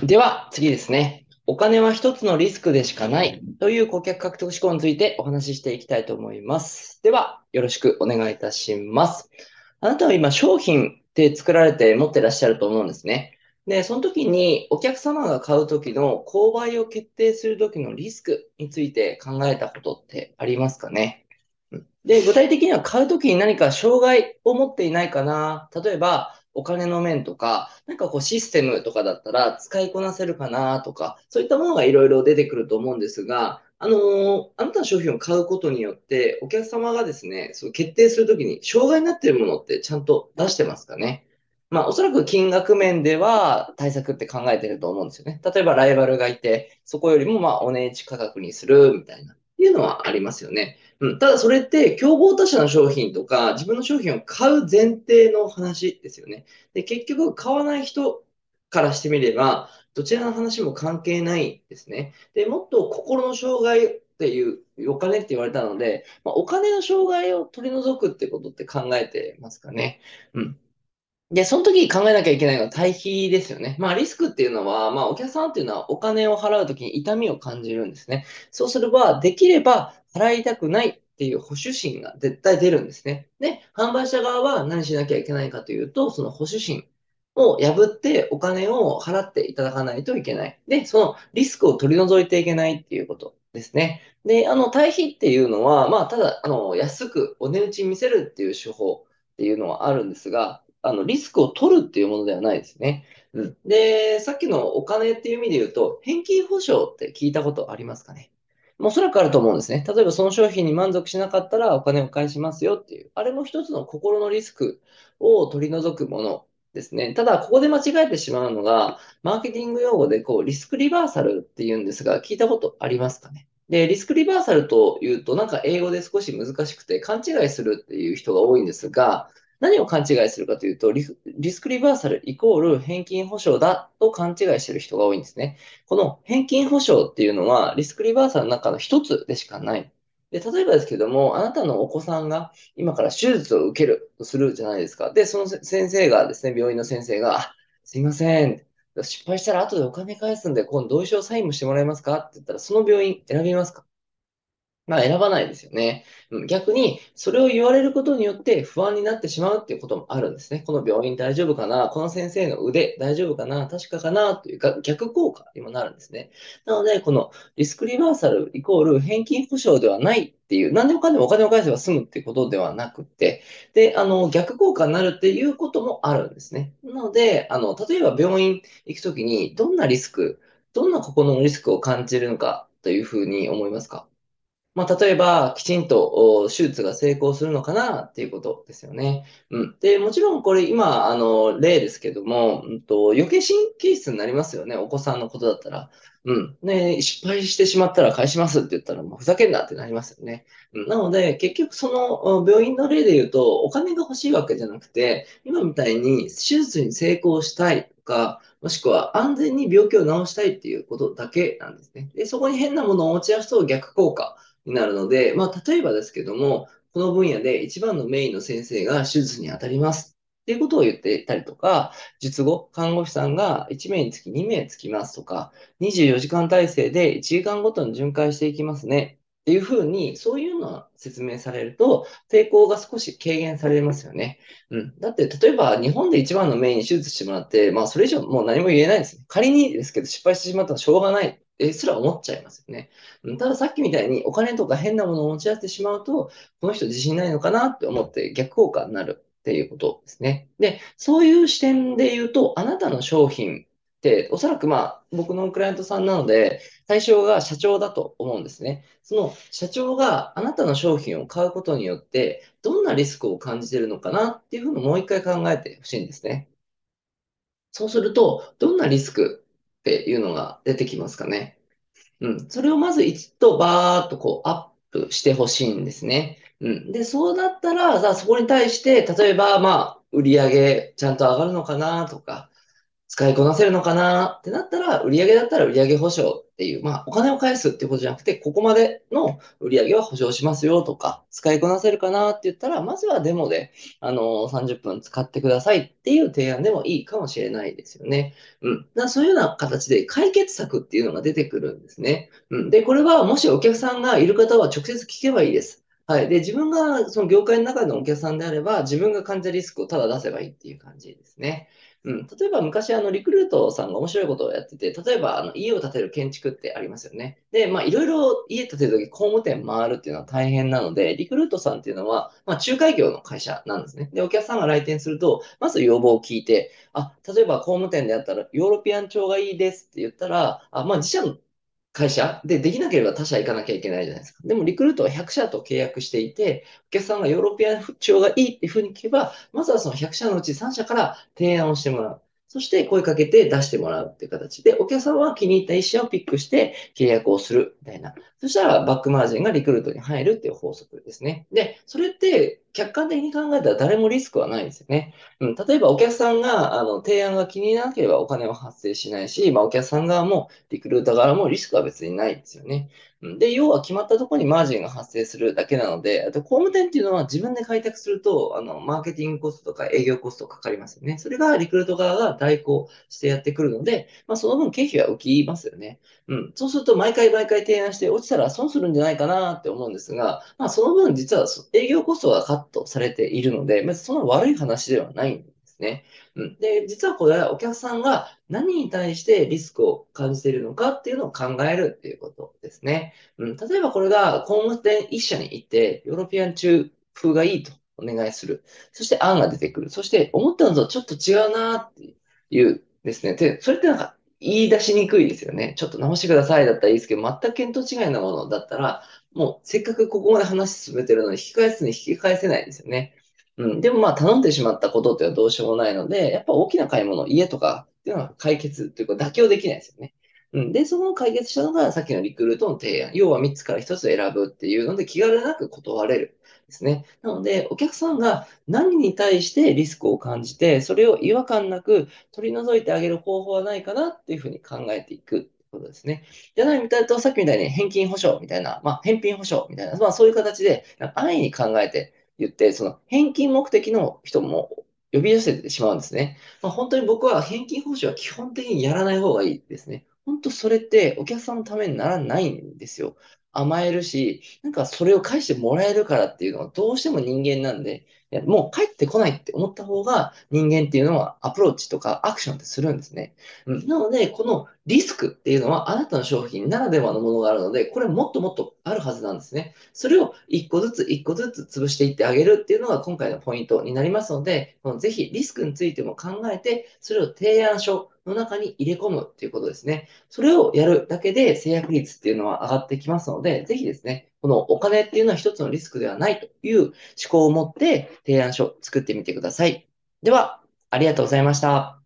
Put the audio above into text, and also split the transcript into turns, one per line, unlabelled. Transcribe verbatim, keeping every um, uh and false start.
では、次ですね。お金は一つのリスクでしかないという顧客獲得思考についてお話ししていきたいと思います。では、よろしくお願いいたします。あなたは今商品って作られて持ってらっしゃると思うんですね。で、その時にお客様が買う時の購買を決定する時のリスクについて考えたことってありますかね？うんで、具体的には買うときに何か障害を持っていないかな。例えば、お金の面とか、なんかこうシステムとかだったら使いこなせるかなとか、そういったものがいろいろ出てくると思うんですが、あのーあなたの商品を買うことによって、お客様がですね、そう決定するときに障害になっているものってちゃんと出してますかね？まあ、おそらく金額面では対策って考えてると思うんですよね。例えばライバルがいて、そこよりもまあお値打ち価格にするみたいな、いうのはありますよね。うん、ただそれって競合他社の商品とか自分の商品を買う前提の話ですよね。で、結局買わない人からしてみれば、どちらの話も関係ないですね。で、もっと心の障害っていうお金って言われたので、まあ、お金の障害を取り除くってことって考えてますかね。うん。で、その時に考えなきゃいけないのは対比ですよね。まあ、リスクっていうのは、まあ、お客さんっていうのはお金を払う時に痛みを感じるんですね。そうすれば、できれば払いたくないっていう保守心が絶対出るんですね。で、販売者側は何しなきゃいけないかというと、その保守心を破ってお金を払っていただかないといけない。で、そのリスクを取り除いていけないっていうことですね。で、あの、対比っていうのは、まあ、ただ、あの、安くお値打ち見せるっていう手法っていうのはあるんですが、あの、リスクを取るっていうものではないですね。うん。で、さっきのお金っていう意味で言うと、返金保証って聞いたことありますかね？もうおそらくあると思うんですね。例えばその商品に満足しなかったらお金を返しますよっていう、あれも一つの心のリスクを取り除くものですね。ただ、ここで間違えてしまうのが、マーケティング用語でこう、リスクリバーサルって言うんですが、聞いたことありますかね？で、リスクリバーサルというと、なんか英語で少し難しくて勘違いするっていう人が多いんですが、何を勘違いするかというと、リリスクリバーサルイコール返金保証だと勘違いしている人が多いんですね。この返金保証っていうのは、リスクリバーサルの中の一つでしかない。で、例えばですけども、あなたのお子さんが今から手術を受けるとするじゃないですか。で、そのせ先生がですね、病院の先生が、あすいません。失敗したら後でお金返すんで、今度同意書をサインもしてもらえますかって言ったら、その病院選びますか？まあ、選ばないですよね。うん、逆に、それを言われることによって不安になってしまうっていうこともあるんですね。この病院大丈夫かな、この先生の腕大丈夫かな、確かかなというか逆効果にもなるんですね。なので、このリスクリバーサルイコール返金保証ではないっていう、何でもかんでもお金を返せば済むっていうことではなくて、で、あの、逆効果になるっていうこともあるんですね。なので、あの、例えば病院行くときに、どんなリスク、どんな心のリスクを感じるのかというふうに思いますか？まあ、例えば、きちんとお手術が成功するのかなっていうことですよね。うん。で、もちろんこれ今、あの、例ですけども、うんと、余計神経質になりますよね。お子さんのことだったら。うん。ね、失敗してしまったら返しますって言ったら、もうふざけんなってなりますよね。うん。なので、結局そのお病院の例で言うと、お金が欲しいわけじゃなくて、今みたいに手術に成功したいとか、もしくは安全に病気を治したいっていうことだけなんですね。で、そこに変なものを持ち出すと逆効果になるので、まあ、例えばですけども、この分野で一番のメインの先生が手術に当たりますっていうことを言っていたりとか、術後、看護師さんがいち名につきに名つきますとか、にじゅうよじかん体制でいちじかんごとに巡回していきますねっていうふうに、そういうのを説明されると、抵抗が少し軽減されますよね。うん。だって、例えば日本で一番のメインに手術してもらって、まあ、それ以上もう何も言えないですね。仮にですけど、失敗してしまったらしょうがない。えすら思っちゃいますよね。うんたださっきみたいにお金とか変なものを持ち合わせてしまうと、この人自信ないのかなって思って逆効果になるっていうことですね。で、そういう視点で言うと、あなたの商品って、おそらくまあ、僕のクライアントさんなので、対象が社長だと思うんですね。その社長があなたの商品を買うことによって、どんなリスクを感じているのかなっていうふうにもう一回考えてほしいんですね。そうすると、どんなリスクっていうのが出てきますかね。うん。それをまず一度バーっとこうアップしてほしいんですね。うん。で、そうだったら、さあそこに対して、例えば、まあ、売り上げちゃんと上がるのかなとか、 使いこなせるのかなってなったら、売上だったら売上保証っていう、まあ、お金を返すっていうことじゃなくて、ここまでの売上は保証しますよとか、使いこなせるかなって言ったら、まずはデモで、あのさんじゅっぷん使ってくださいっていう提案でもいいかもしれないですよね。うん。だからそういうような形で解決策っていうのが出てくるんですね。うん。で、これはもしお客さんがいる方は直接聞けばいいです。はい。で、自分がその業界の中のお客さんであれば、自分が感じたリスクをただ出せばいいっていう感じですね。うん、例えば昔あのリクルートさんが面白いことをやってて、例えばあの家を建てる建築ってありますよね。で、まあいろいろ家建てるとき工務店回るっていうのは大変なので、リクルートさんっていうのは、まあ仲介業の会社なんですね。で、お客さんが来店すると、まず要望を聞いて、あ、例えば工務店であったらヨーロピアン調がいいですって言ったら、あ、まあ自社の会社でできなければ他社行かなきゃいけないじゃないですか。でもリクルートはひゃく社と契約していて、お客さんがヨーロピアン調がいいっていうふうに聞けば、まずはそのひゃく社のうちさん社から提案をしてもらう。そして声かけて出してもらうっていう形で、お客さんは気に入ったいっ社をピックして契約をするみたいな。そしたらバックマージンがリクルートに入るっていう法則ですね。で、それって客観的に考えたら誰もリスクはないですよね。うん、例えばお客さんがあの提案が気にならなければお金は発生しないし、まあ、お客さん側もリクルーター側もリスクは別にないですよね。うんで、要は決まったところにマージンが発生するだけなので、あと工務店っていうのは自分で開拓すると、あの、マーケティングコストとか営業コストかかりますよね。それがリクルート側が代行してやってくるので、まあ、その分経費は浮きますよね。うん。そうすると、毎回毎回提案して落ちたら損するんじゃないかなって思うんですが、まあ、その分実は営業コストがカットされているので、まあ、そんな悪い話ではないんですね。うん。で、実はこれはお客さんが何に対してリスクを感じているのかっていうのを考えるっていうことですね。うん、例えばこれが工務店一社に行って、ヨーロピアン中風がいいとお願いする。そして案が出てくる。そして思ったのとちょっと違うなっていうですね。で、それってなんか言い出しにくいですよね。ちょっと直してくださいだったらいいですけど、全く見当違いなものだったら、もうせっかくここまで話進めてるのに引き返すに引き返せないですよね。うん、でもまあ頼んでしまったことっていうのはどうしようもないので、やっぱ大きな買い物、家とかっていうのは解決というか妥協できないですよね。うん。で、その解決したのがさっきのリクルートの提案。要はみっつからひとつ選ぶっていうので気軽なく断れるですね。なので、お客さんが何に対してリスクを感じて、それを違和感なく取り除いてあげる方法はないかなっていうふうに考えていくってことですね。じゃないみたいと、さっきみたいに返金保証みたいな、まあ、返品保証みたいな、まあ、そういう形で安易に考えて言って、その返金目的の人も呼び寄せてしまうんですね。まあ、本当に僕は返金報酬は基本的にやらない方がいいですね。本当それってお客さんのためにならないんですよ。甘えるし、なんかそれを返してもらえるからっていうのはどうしても人間なんで、いやもう帰ってこないって思った方が人間っていうのはアプローチとかアクションってするんですね。うん、なので、このリスクっていうのはあなたの商品ならではのものがあるので、これもっともっとあるはずなんですね。それを一個ずつ一個ずつ潰していってあげるっていうのが今回のポイントになりますので、このぜひリスクについても考えて、それを提案書の中に入れ込むっていうことですね。それをやるだけで制約率っていうのは上がってきますので、ぜひですね、このお金っていうのは一つのリスクではないという思考を持って提案書を作ってみてください。では、ありがとうございました。